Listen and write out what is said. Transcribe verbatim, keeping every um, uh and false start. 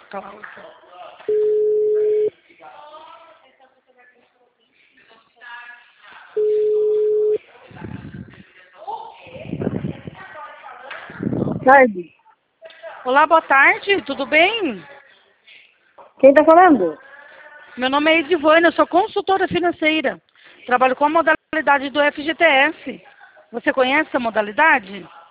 Cláudia. Tarde. Olá, boa tarde, tudo bem? Quem tá falando? Meu nome é Edivânia, eu sou consultora financeira. Trabalho com a modalidade do F G T S. Você conhece essa modalidade?